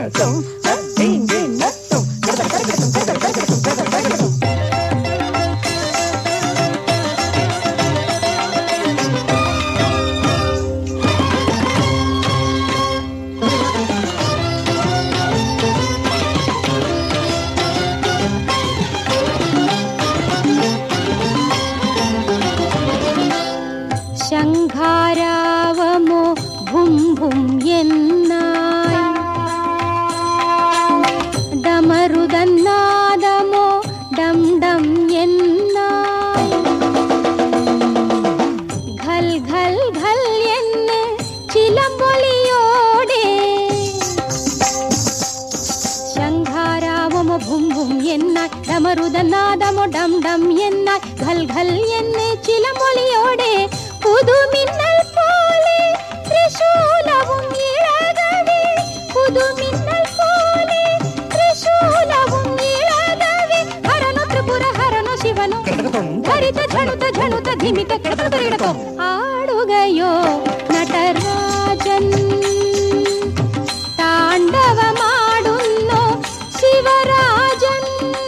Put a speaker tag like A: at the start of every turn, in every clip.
A: ശംഖാരാവമോ ഭും ഭും എന്നായി, ഡമരുദനാദമോ ഡം ഡം എന്നായി, ഘൽ ഘൽ ഘൽ എന്ന് ചിലമ്പൊലിയോടെ. ശംഖാരാവമോ ഭും ഭും എന്നായി, ഡമരുദനാദമോ ഡം ഡം എന്നായി, ഘൽ ഘൽ എന്ന് ചിലമ്പൊലിയോടെ. പുതുമിന്നൽ പോലെ ത്രിശൂലവും ഇളകവേ, പുതുമിന്നൽ പോലെ ത്രിശൂലവും ഇളകവേ. ഹരനോ ത്രിപുര ഹരനോ ശിവനോ ധരിത ഝണുത ഝണുത ധിമിത കിടതരിടതോ. ആടുകയോ നടരാജൻ, താണ്ഡവമാടുന്നു ശിവരാജൻ.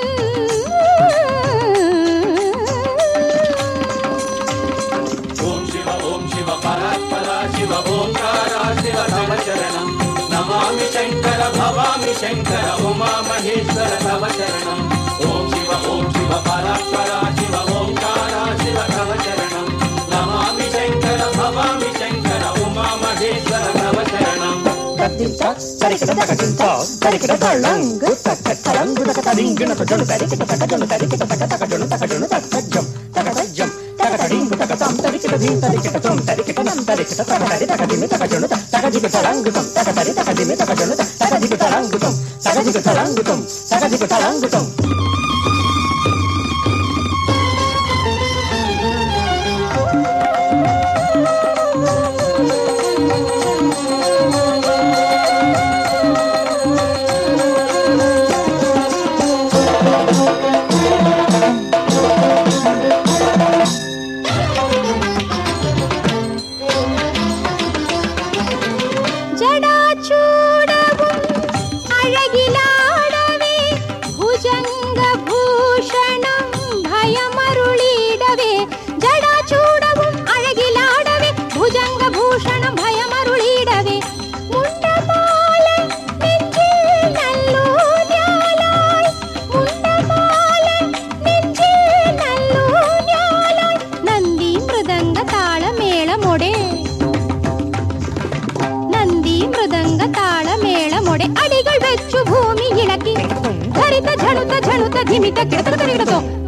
B: शिव ओंकारा शिव तव चरणं नमामि शंकर भवामि शंकर उमा महेश्वर तव चरणं. ओम शिव परात्परा शिव ओंकारा शिव तव चरणं नमामि शंकर भवामि शंकर उमा महेश्वर तव चरणं.
C: तदिंता तरिकिट तकदिंता तरिकिट तळंगु तकतळंगु तकतदिंगिण तजनु तरिकिट तकजनु तरिकिट तकतकजनु तकजनु तकजम तकतजम तकतडिंगु तकतं तरिकिट धीं तरिकिट तं तरिकिट नं तरिकिट तकतरि तकदिमि तकजनु तकदिगु तळंगुतं तकतरि तकदिमि तकजनु तकदिगु तळंगुतं तकदिगु तळंगुतं तकदिगु तळंगुतं.
A: ജടാചൂടവും അഴകിലാടവേ, ഭുജംഗഭൂഷണം ഭയമരുളിടവേ. ജടാചൂടവും അഴകിലാടവേ, ഭുജംഗഭൂഷണം ഭയമരുളിടവേ. മുണ്ടമാല നെഞ്ചിൽ നല്ലൂഞ്ഞാലായി, മുണ്ടമാല നെഞ്ചിൽ നല്ലൂഞ്ഞാലായി. നന്ദി മൃദംഗ താളമേളമൊടെ, നന്ദി മൃദംഗ താളമേളമൊടെ. അടികൾ വെച്ചു ഭൂമി ഇളക്കി ധരിത ഝണുത ഝണുത ധിമിത കിടതരിടതോ.